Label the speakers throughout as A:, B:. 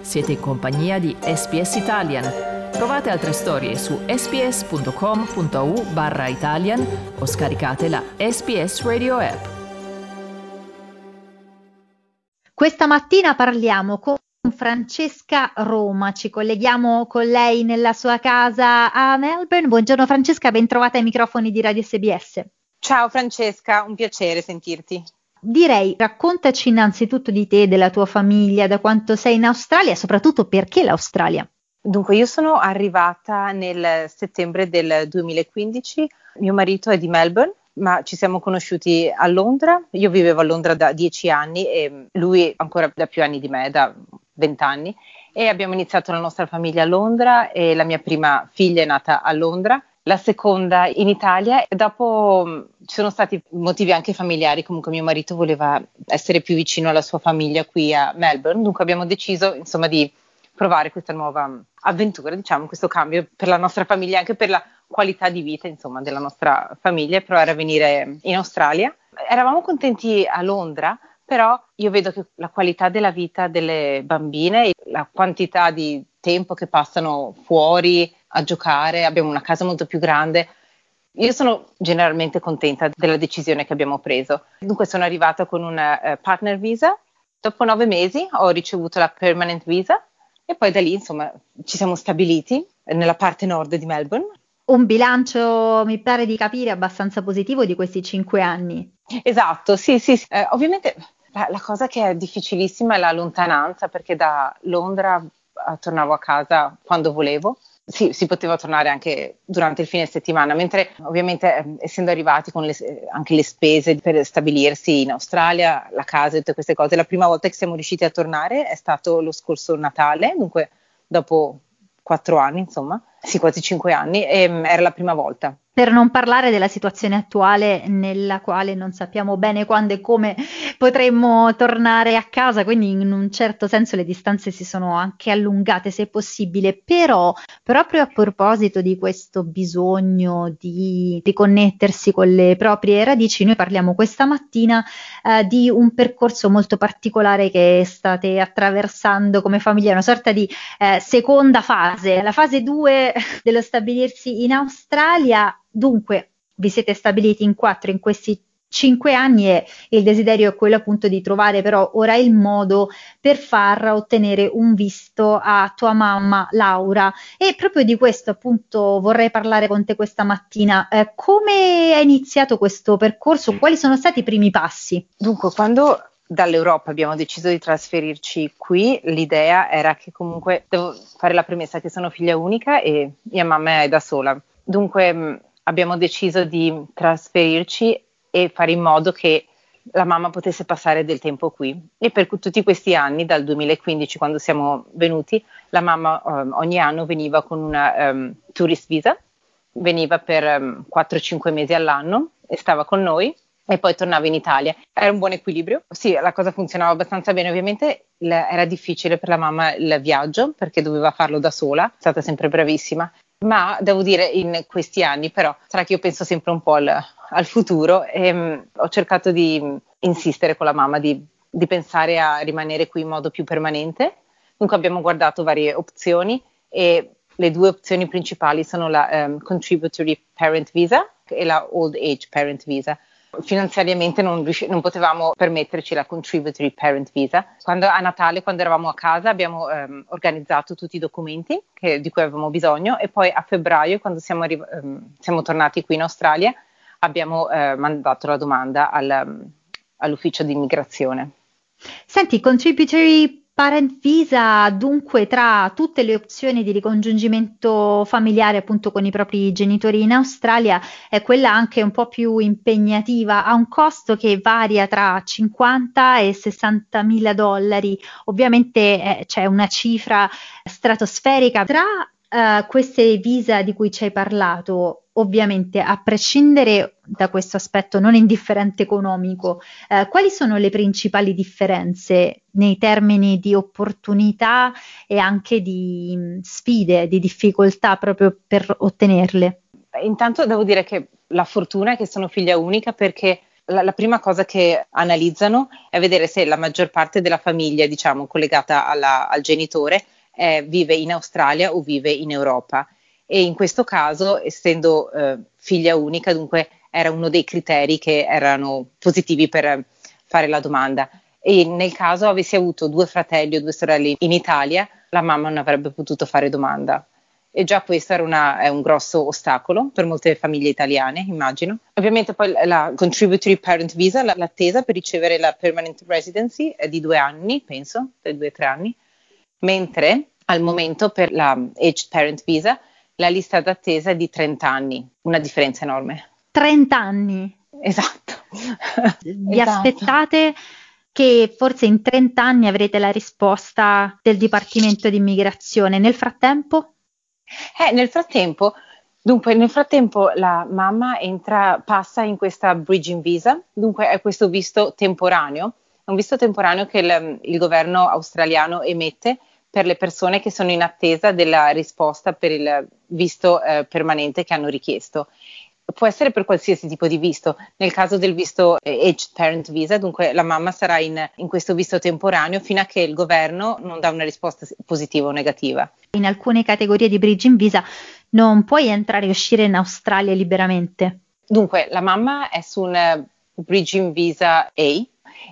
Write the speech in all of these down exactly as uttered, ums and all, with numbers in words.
A: Siete in compagnia di S B S Italian. Trovate altre storie su sbs.com.au barra Italian o scaricate la S B S Radio app.
B: Questa mattina parliamo con Francesca Roma, ci colleghiamo con lei nella sua casa a Melbourne. Buongiorno Francesca, ben trovata ai microfoni di Radio S B S.
C: Ciao Francesca, un piacere sentirti.
B: Direi, raccontaci innanzitutto di te, della tua famiglia, da quanto sei in Australia e soprattutto perché l'Australia.
C: Dunque, io sono arrivata nel settembre del duemilaquindici, mio marito è di Melbourne, ma ci siamo conosciuti a Londra. Io vivevo a Londra da dieci anni e lui ancora da più anni di me, da vent'anni, e abbiamo iniziato la nostra famiglia a Londra e la mia prima figlia è nata a Londra, la seconda in Italia, e dopo ci sono stati motivi anche familiari. Comunque mio marito voleva essere più vicino alla sua famiglia qui a Melbourne, dunque abbiamo deciso insomma di provare questa nuova avventura, diciamo, questo cambio per la nostra famiglia, anche per la qualità di vita insomma della nostra famiglia, e provare a venire in Australia. Eravamo contenti a Londra, però io vedo che la qualità della vita delle bambine, la quantità di tempo che passano fuori a giocare, abbiamo una casa molto più grande. Io sono generalmente contenta della decisione che abbiamo preso. Dunque sono arrivata con una uh, partner visa, dopo nove mesi ho ricevuto la permanent visa e poi da lì insomma ci siamo stabiliti nella parte nord di Melbourne.
B: Un bilancio, mi pare di capire, abbastanza positivo di questi cinque anni.
C: Esatto, sì, sì. sì. Eh, ovviamente la, la cosa che è difficilissima è la lontananza, perché da Londra eh, tornavo a casa quando volevo. Sì, si poteva tornare anche durante il fine settimana, mentre ovviamente eh, essendo arrivati con le, anche le spese per stabilirsi in Australia, la casa e tutte queste cose, la prima volta che siamo riusciti a tornare è stato lo scorso Natale, dunque dopo quattro anni, insomma, sì, quasi cinque anni, e um, era la prima volta.
B: Per non parlare della situazione attuale nella quale non sappiamo bene quando e come potremmo tornare a casa, quindi in un certo senso le distanze si sono anche allungate se possibile, però proprio a proposito di questo bisogno di riconnettersi con le proprie radici, noi parliamo questa mattina eh, di un percorso molto particolare che state attraversando come famiglia, una sorta di eh, seconda fase, la fase due dello stabilirsi in Australia. Dunque, vi siete stabiliti in quattro in questi cinque anni e il desiderio è quello appunto di trovare però ora il modo per far ottenere un visto a tua mamma Laura, e proprio di questo appunto vorrei parlare con te questa mattina. Eh, come è iniziato questo percorso? Quali sono stati i primi passi?
C: Dunque, quando dall'Europa abbiamo deciso di trasferirci qui, l'idea era che comunque devo fare la premessa che sono figlia unica e mia mamma è da sola, dunque abbiamo deciso di trasferirci e fare in modo che la mamma potesse passare del tempo qui, e per tutti questi anni, dal duemilaquindici quando siamo venuti, la mamma um, ogni anno veniva con una um, tourist visa, veniva per um, quattro cinque mesi all'anno e stava con noi e poi tornava in Italia. Era un buon equilibrio, sì, la cosa funzionava abbastanza bene. Ovviamente l- era difficile per la mamma il viaggio perché doveva farlo da sola, è stata sempre bravissima. Ma devo dire, in questi anni però, sarà che io penso sempre un po' al, al futuro, e um, ho cercato di um, insistere con la mamma di, di pensare a rimanere qui in modo più permanente. Dunque abbiamo guardato varie opzioni e le due opzioni principali sono la um, Contributory Parent Visa e la Old Age Parent Visa. Finanziariamente non, riusci- non potevamo permetterci la Contributory Parent Visa. Quando, a Natale, quando eravamo a casa, abbiamo ehm, organizzato tutti i documenti che, di cui avevamo bisogno, e poi a febbraio, quando siamo, arri- ehm, siamo tornati qui in Australia, abbiamo eh, mandato la domanda al, um, all'ufficio di immigrazione.
B: Senti, Contributory Parent Visa, dunque, tra tutte le opzioni di ricongiungimento familiare appunto con i propri genitori in Australia, è quella anche un po' più impegnativa, ha un costo che varia tra cinquanta e sessanta mila dollari. Ovviamente eh, c'è una cifra stratosferica. Tra Uh, queste visa di cui ci hai parlato, ovviamente a prescindere da questo aspetto non indifferente economico, uh, quali sono le principali differenze nei termini di opportunità e anche di mh, sfide, di difficoltà proprio per ottenerle?
C: Intanto devo dire che la fortuna è che sono figlia unica, perché la, la prima cosa che analizzano è vedere se la maggior parte della famiglia, diciamo, collegata alla, al genitore eh, vive in Australia o vive in Europa. E in questo caso, essendo eh, figlia unica, dunque era uno dei criteri che erano positivi per fare la domanda. E nel caso avessi avuto due fratelli o due sorelle in Italia, la mamma non avrebbe potuto fare domanda. E già questo era una, è un grosso ostacolo per molte famiglie italiane, immagino. Ovviamente poi la Contributory Parent Visa, la, l'attesa per ricevere la Permanent Residency è di due anni, penso, per due o tre anni, mentre al momento per la Aged Parent Visa la lista d'attesa è di trenta anni, una differenza enorme.
B: trenta anni?
C: Esatto.
B: Vi
C: esatto.
B: aspettate che forse in trenta anni avrete la risposta del Dipartimento di Immigrazione. Nel frattempo?
C: Eh, nel frattempo, dunque, nel frattempo la mamma entra, passa in questa bridging visa, dunque è questo visto temporaneo, è un visto temporaneo che il, il governo australiano emette per le persone che sono in attesa della risposta per il visto eh, permanente che hanno richiesto. Può essere per qualsiasi tipo di visto. Nel caso del visto eh, Aged Parent Visa, dunque la mamma sarà in, in questo visto temporaneo fino a che il governo non dà una risposta positiva o negativa.
B: In alcune categorie di bridging visa non puoi entrare e uscire in Australia liberamente.
C: Dunque la mamma è su un bridging visa A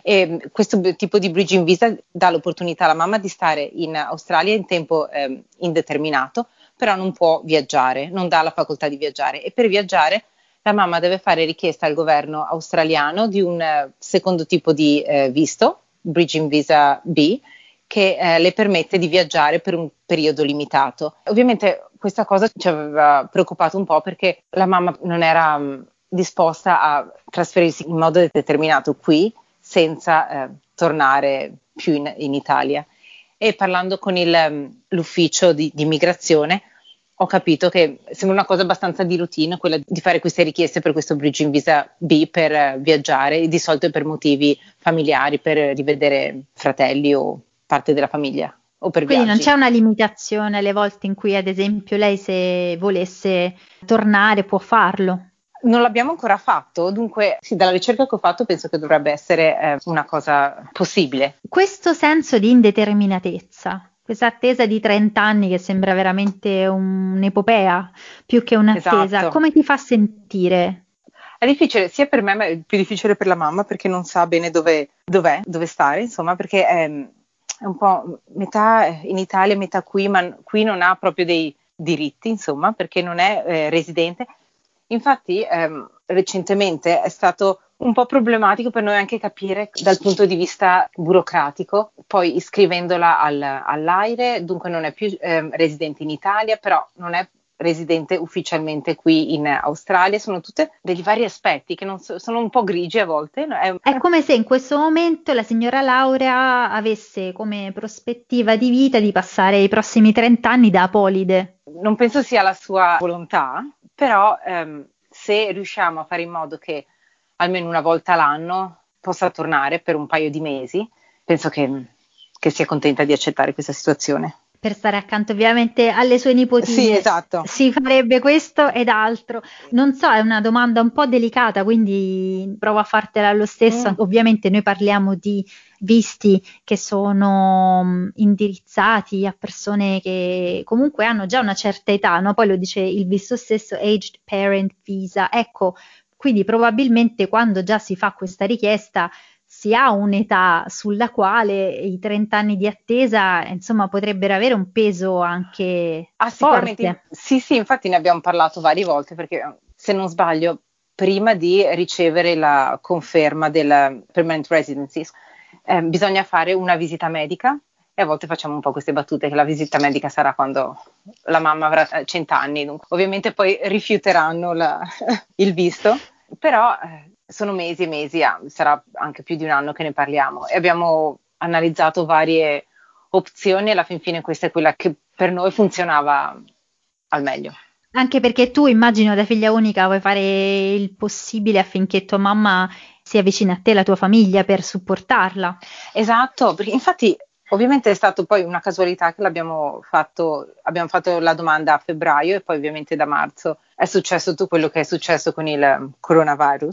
C: e questo tipo di bridging visa dà l'opportunità alla mamma di stare in Australia in tempo eh, indeterminato, però non può viaggiare, non dà la facoltà di viaggiare e per viaggiare la mamma deve fare richiesta al governo australiano di un uh, secondo tipo di uh, visto, Bridging Visa B, che uh, le permette di viaggiare per un periodo limitato. Ovviamente questa cosa ci aveva preoccupato un po' perché la mamma non era um, disposta a trasferirsi in modo determinato qui senza uh, tornare più in, in Italia. E parlando con il, um, l'ufficio di, di immigrazione ho capito che sembra una cosa abbastanza di routine quella di fare queste richieste per questo Bridging Visa B per uh, viaggiare, di solito per motivi familiari, per rivedere fratelli o parte della famiglia o per
B: Quindi
C: viaggi.
B: Non c'è una limitazione alle volte in cui ad esempio lei se volesse tornare può farlo?
C: Non l'abbiamo ancora fatto, dunque sì, dalla ricerca che ho fatto penso che dovrebbe essere eh, una cosa possibile.
B: Questo senso di indeterminatezza, questa attesa di trenta anni che sembra veramente un'epopea più che un'attesa,
C: Esatto.
B: Come ti fa sentire?
C: È difficile sia per me, ma è più difficile per la mamma perché non sa bene dove, dov'è, dove stare, insomma, perché è, è un po' metà in Italia, metà qui, ma qui non ha proprio dei diritti, insomma, perché non è eh, residente. Infatti ehm, recentemente è stato un po' problematico per noi anche capire dal punto di vista burocratico, poi iscrivendola al, all'AIRE, dunque non è più ehm, residente in Italia, però non è residente ufficialmente qui in Australia, sono tutti degli vari aspetti che non so, sono un po' grigi a volte. È,
B: È come se in questo momento la signora Laura avesse come prospettiva di vita di passare i prossimi trenta anni da apolide.
C: Non penso sia la sua volontà, però ehm, se riusciamo a fare in modo che almeno una volta l'anno possa tornare per un paio di mesi, penso che, che sia contenta di accettare questa situazione.
B: Per stare accanto ovviamente alle sue nipotine.
C: Sì, esatto.
B: Si farebbe questo ed altro. Non so, è una domanda un po' delicata, quindi provo a fartela lo stesso.
C: Mm.
B: Ovviamente noi parliamo di visti che sono mh, indirizzati a persone che comunque hanno già una certa età, no? Poi lo dice il visto stesso, Aged Parent Visa. Ecco, quindi probabilmente quando già si fa questa richiesta si ha un'età sulla quale i trenta anni di attesa, insomma, potrebbero avere un peso anche
C: ah,
B: forte.
C: Sicuramente. Sì, sì, infatti ne abbiamo parlato varie volte, perché se non sbaglio, prima di ricevere la conferma della permanent residency, eh, bisogna fare una visita medica e a volte facciamo un po' queste battute che la visita medica sarà quando la mamma avrà cento anni, dunque ovviamente poi rifiuteranno la, il visto, però eh, sono mesi e mesi, ah, sarà anche più di un anno che ne parliamo e abbiamo analizzato varie opzioni e alla fin fine questa è quella che per noi funzionava al meglio.
B: Anche perché tu, immagino, da figlia unica vuoi fare il possibile affinché tua mamma sia vicina a te, la tua famiglia, per supportarla.
C: Esatto, perché infatti ovviamente è stato poi una casualità che l'abbiamo fatto, abbiamo fatto la domanda a febbraio e poi ovviamente da marzo è successo tutto quello che è successo con il coronavirus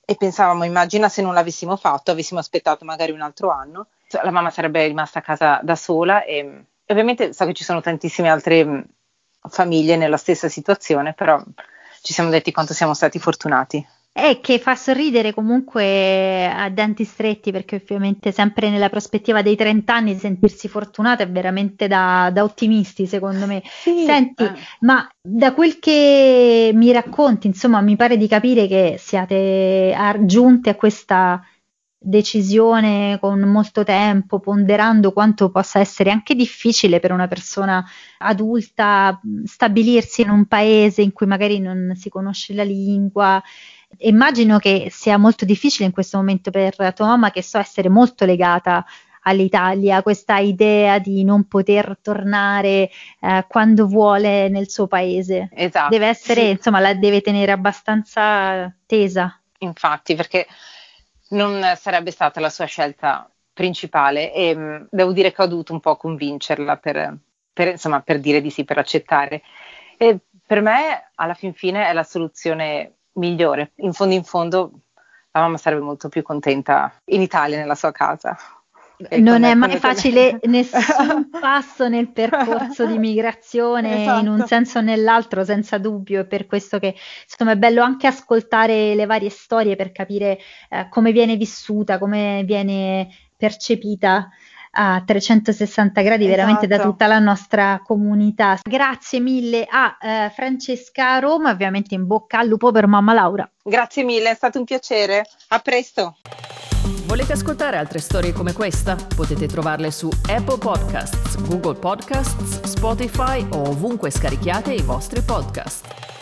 C: e pensavamo, immagina se non l'avessimo fatto, avessimo aspettato magari un altro anno, la mamma sarebbe rimasta a casa da sola e ovviamente so che ci sono tantissime altre mh, famiglie nella stessa situazione, però ci siamo detti quanto siamo stati fortunati.
B: E che fa sorridere comunque a denti stretti, perché ovviamente sempre nella prospettiva dei trenta anni sentirsi fortunata è veramente da, da ottimisti, secondo me.
C: Sì,
B: Senti,
C: eh.
B: ma da quel che mi racconti, insomma, mi pare di capire che siate ar- giunte a questa decisione con molto tempo, ponderando quanto possa essere anche difficile per una persona adulta mh, stabilirsi in un paese in cui magari non si conosce la lingua. Immagino che sia molto difficile in questo momento per tua mamma, che so essere molto legata all'Italia, questa idea di non poter tornare eh, quando vuole nel suo paese.
C: Esatto.
B: Deve essere,
C: Sì.
B: insomma, la deve tenere abbastanza tesa.
C: Infatti, perché non sarebbe stata la sua scelta principale e mh, devo dire che ho dovuto un po' convincerla per, per, insomma, per dire di sì, per accettare. E per me, alla fin fine, è la soluzione migliore. In fondo in fondo la mamma sarebbe molto più contenta in Italia, nella sua casa. E
B: Non
C: con-
B: è mai
C: con-
B: facile nessun passo nel percorso di migrazione,
C: Esatto.
B: in un senso o nell'altro, senza dubbio, è per questo che insomma è bello anche ascoltare le varie storie per capire eh, come viene vissuta, come viene percepita a trecentosessanta gradi veramente da
C: Esatto.
B: tutta la nostra comunità. Grazie mille a eh, Francesca Roma, ovviamente in bocca al lupo per mamma Laura.
C: Grazie mille, è stato un piacere. A presto.
A: Volete ascoltare altre storie come questa? Potete trovarle su Apple Podcasts, Google Podcasts, Spotify o ovunque scarichiate i vostri podcast.